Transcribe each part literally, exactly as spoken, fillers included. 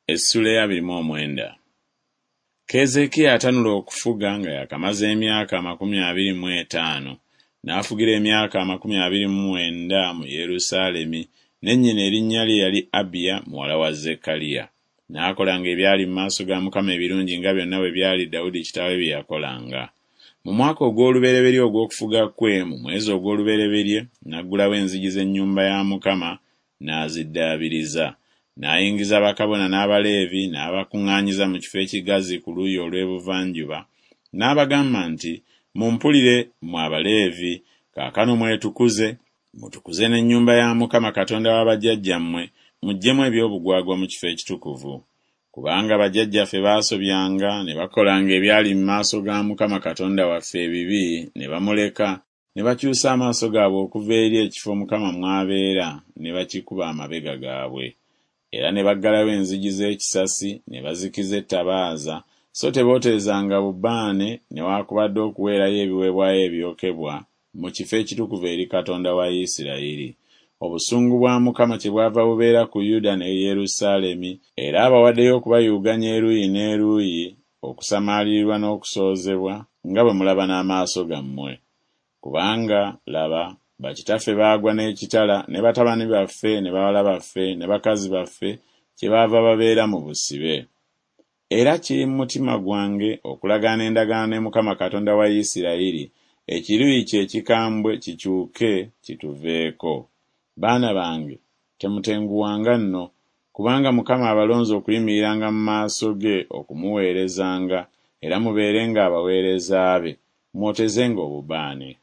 Essula ya abiri mu mwenda. Keezeekiya atanula okufuga nga yakamaze emyaka amakumi abiri mu etaano, n'afugira emyaka amakumi abiri mu mwenda mu Yerusaalemi, ne nnyina erinnya lye yali Abiya muwala wa Zekkaliya. N'akolanga ebyali mu maaso ga Mukama ebirungi nga byonna bwe byali Dawudi kitaawe bye yakolanga. Mu mwaka ogw'olubereberye ogw'okufuga kwe, mu mwezi ogw'olubereberye, n'aggulawo enzigi z'ennyumba ya Mukama n'aziddaabiriza. N'ayingiza bakabona n'Abaleevi n'abakuŋŋaanyiza mu kifo ekigazi ku luuyi olw'ebuvanjuba. N'abagamba nti, mumpulire mmwe Abaleevi, kaakano mwetukuze, mutukuze n'ennyumba ya Mukama Katonda wa bajjajjammwe, muggyemu eby'obugwagwa mu kifo ekitukuvu. Kubanga bajjajjaffe baasobyanga ne bakolanga ebyali mu maaso ga Mukama Katonda waffe ebibi, ne bamuleka, ne bakyusa amaaso gaabwe okuva eri ekifo Mukama mw'abeera, ne bakikuba amabega gaabwe. Era ne baggalawo enzigi z'ekisasi, ne bazikiza ettabaaza, so tebooterezanga bubaane newaakubadde okuweerayo ebiweebwayo ebyokebwa mu kifo ekitukuvu eri Katonda wa Isirayiri. Obusungu bwa Mukama kyebwava bubeera ku Yuda ne Yerusaalemi, era abawaddeyo okubayuuganya eruuyi n'eruuyi, okusamaalirirwa n'okusoozebwa, nga bwe mulaba n'amaaso gammwe. Kubanga laba, bakitaffe baagwa n'ekitala, ne batabani baffe, ne bawala baffe, ne bakazi baffe, kyebaava babeera mu busibe. Era kiri mu mutima gwange okulagaana endagaano ne Mukama Katonda wa Isirayiri, ekiruyi kye ekikambwe kikyuke kituveeko. Baana bange, temutenguwanga nno, kubanga Mukama abalonze okuyimiriranga mu maaso ge okumuweerezanga, era mubeerenga abaweereza be, mwotezenga obubaane.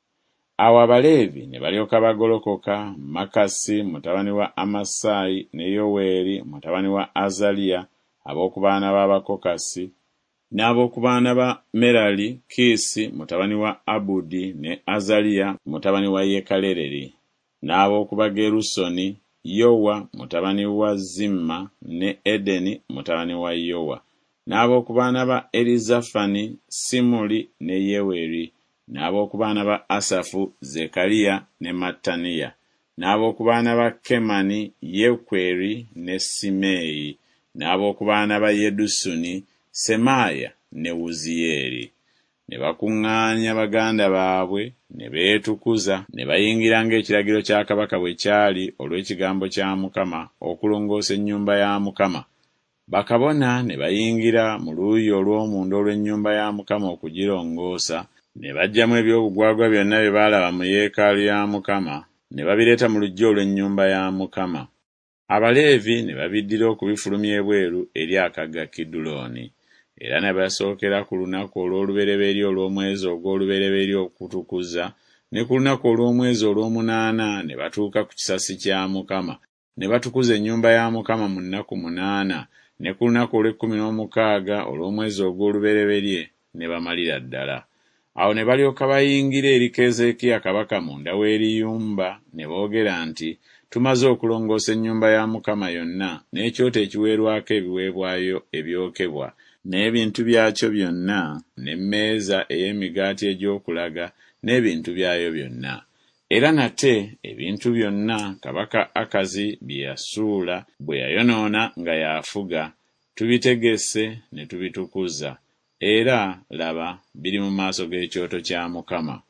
Awo Abaleevi ne balyoka bagolokoka, Makasi mutabani wa Amasayi ne Yoweeri mutabani wa Azaliya, ab'oku baana b'Abakokasi, n'ab'oku baana ba Merali, Kiisi mutabani wa Abudi ne Azaliya mutabani wa Yekalereri, n'ab'oku Bagerusoni, Yowa mutabani wa Zimma ne Edeni mutabani wa Yowa, n'ab'oku baana ba Erizafani, Simuli ne Yeweri, n'ab'oku baana ba Asafu, Zekkaliya ne Mattaniya, n'ab'oku baana ba Kemani, Yekweri ne Simeeyi, n'ab'oku baana ba Yedusuni, Semaaya ne Wuziyeri. Ne bakuŋŋaanya baganda baabwe, ne beetukuza, ne bayingira ng'ekiragiro kya kabaka bwe kyali olw'ekigambo kya Mukama okulongoosa ennyumba ya Mukama. Bakabona ne bayingira mu luuyi olw'omunda olw'ennyumba ya Mukama okugirongoosa, ne baggyamu eby'obugwagwa byonna bye baalaba mu yeekaalu ya Mukama, ne babireeta mu luggya olw'ennyumba ya Mukama. Abaleevi ne babiddira okubifulumya ebweru eri akagga Kidulooni. Era ne basookera ku lunaku olw'olubereberye olw'omwezi ogw'olubereberye okutukuza, ne ku lunaku olw'omwezi olw'omunaana ne batuuka ku kisasi kya Mukama, ne batukuza ennyumba ya Mukama mu nnaku munaana, ne ku lunaku olw'ekkumi n'omukaaga olw'omwezi ogw'olubereberye ne bamalira ddala. Awo ne balyoka bayingira eri Keezeekiya kabaka munda w'eriyumba, ne boogera nti, tumaze okulongoosa ennyumba ya Mukama yonna, n'ekyoto ekiweerwako ebiweebwayo ebyokebwa, n'ebintu byakyo byonna, n'emmeeza ey'emigaati egy'okulaga, n'ebintu byayo byonna. Era nate ebintu byonna kabaka Akazi bye yasuula bwe yayonoona nga y'afuga, tubitegesse ne tubitukuza, era laba biri mu maaso g'ekyoto kya Mukama.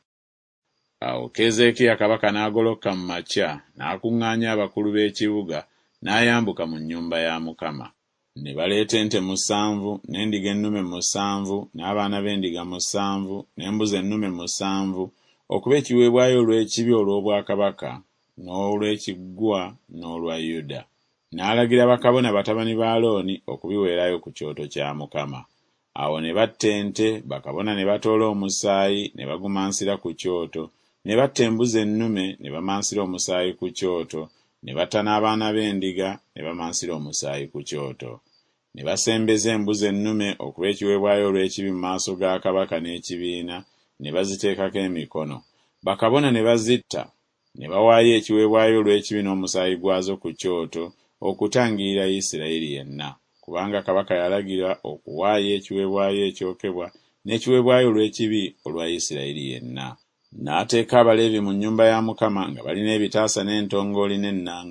Awo Keezeekiya kabaka n'agoloka mu makya, n'akuŋŋaanya abakulu b'ekibuga, n'ayambuka mu nnyumba ya Mukama. Ne baleeta ente musanvu, n'endiga ennume musanvu, n'abaana b'endiga musanvu, n'embuzi ennume musanvu, okuba ekiweebwayo olw'ekibi olw'obwakabaka, n'olw'ekiggwa n'olwa Yuda. N'alagira bakabona batabani ba Alooni okubiweerayo ku kyoto kya Mukama. Awo ne batta ente, bakabona ne batoola omusaayi ne bagumansira ku kyoto, ne batta embuzi ennume ne bamansira omusaayi ku kyoto, ne batta n'abaana b'endiga ne bamansira omusaayi ku kyoto. Ne basembeza embuzi ennume okuba ekiweebwayo olw'ekibi mu maaso ga kabaka n'ekibiina, ne baziteekako emikono. Bakabona ne bazitta, ne bawaayo ekiweebwayo olw'ekibi n'omusaayi gwazo ku kyoto, okutangirira Isirayiri yenna, kubanga kabaka yalagira okuwaayo ekiweebwayo ekyokebwa n'ekiweebwayo olw'ekibi olwa Isirayiri yenna. N'ateeka Abaleevi mu nnyumba ya Mukama nga balina ebitaasa n'entongooli n'ennanga,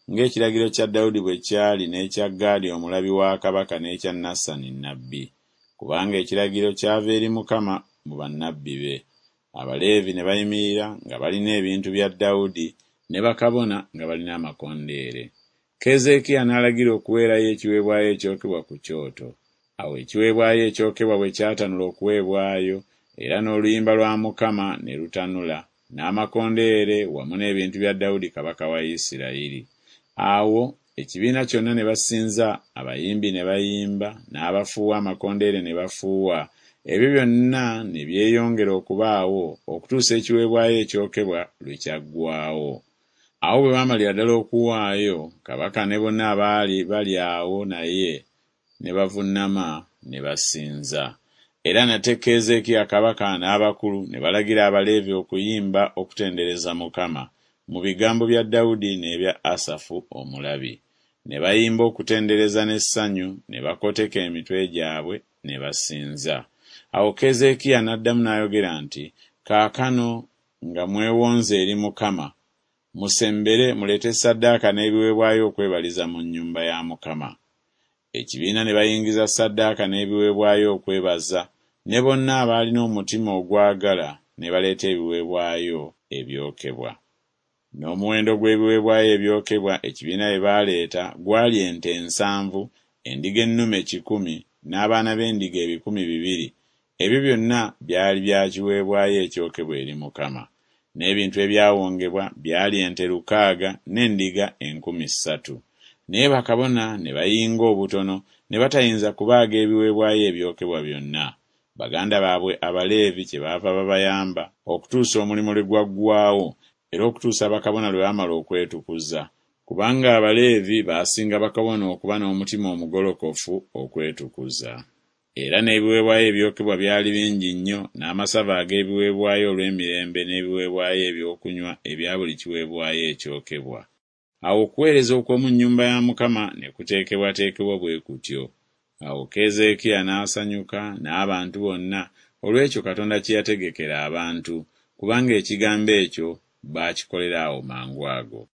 ng'ekiragiro kya Dawudi bwe kyali n'ekya Gaadi omulabi wa kabaka n'ekya Nasani nnabbi, kubanga ekiragiro kyava eri Mukama mu bannabbi be. Abaleevi ne bayimirira nga balina ebintu bya Dawudi ne bakabona nga balina amakondeere. Keezeekiya n'alagira okuweerayo ekiweebwayo ekyokebwa ku kyoto. Awo ekiweebwayo ekyokebwa bwe kyatanula okuweebwayo, era n'oluyimba lwa Mukama ne lutanula, n'amakondeere wamu n'ebintu bya Dawudi kabaka wa Isirayiri. Awo ekibiina kyonna ne basinza, abayimbi ne bayimba, n'abafuuwa amakondeere ne bafuuwa. Ebyo byonna ne byeyongera okubaawo okutuusa ekiweebwayo ekyokebwa lwe kyaggwaawo. Awo bwe baamalira ddala okuwaayo, kabaka ne bonna abaali bali awo naye ne bavunnama ne basinza. Era nate Keezeekiya kabaka n'abakulu ne balagira Abaleevi okuyimba okutendereza Mukama mu bigambo bya Dawudi n'ebya Asafu omulabi. Ne bayimba okutendereza n'essanyu, ne bakoteka emitwe gyabwe ne basinza. Awo Keezeekiya n'addamu n'ayogera nti, kaakano nga mwewonze eri Mukama, musembere muleete ssaddaaka n'ebiweebwayo okwebaliza mu nnyumba ya Mukama. Ekibiina ne bayingiza ssaddaaka n'ebiweebwayo okwebaza, ne bonna abaalina omutima ogwagala ne baleeta ebiweebwayo ebyokebwa. N'omuwendo gw'ebiweebwayo ebyokebwa ekibiina bye baaleeta gwali ente ensanvu, endiga ennume kikumi, n'abaana b'endiga ebikumi bibiri. Ebyo byonna byali bya kiweebwayo ekyokebwa eri Mukama. N'ebintu ebyawongebwa byali ente lukaaga n'endiga enkumi ssatu. Naye bakabona ne bayinga obutono ne batayinza kubaaga ebiweebwayo ebyokebwa byonna. Baganda baabwe Abaleevi kyebaava babayamba okutuusa omulimu lwe gwaggwaawo, era okutuusa bakabona lwe baamala okwetukuza, kubanga Abaleevi baasinga bakabona okuba n'omutima omugolokofu okwetukuza. Era n'ebiweebwayo ebyokebwa byali bingi nnyo, n'amasava ag'ebiweebwayo olw'emirembe n'ebiweebwayo ebyokunywa ebya buli kiweebwayo ekyokebwa. Awo okuweereza okw'omu nnyumba ya Mukama ne kuteekebwateekebwa bwe kutyo. Awo Keezeekiya n'asanyuka n'abantu bonna olw'ekyo Katonda kye yategekera abantu, kubanga ekigambo ekyo baakikolera awo mangu ago.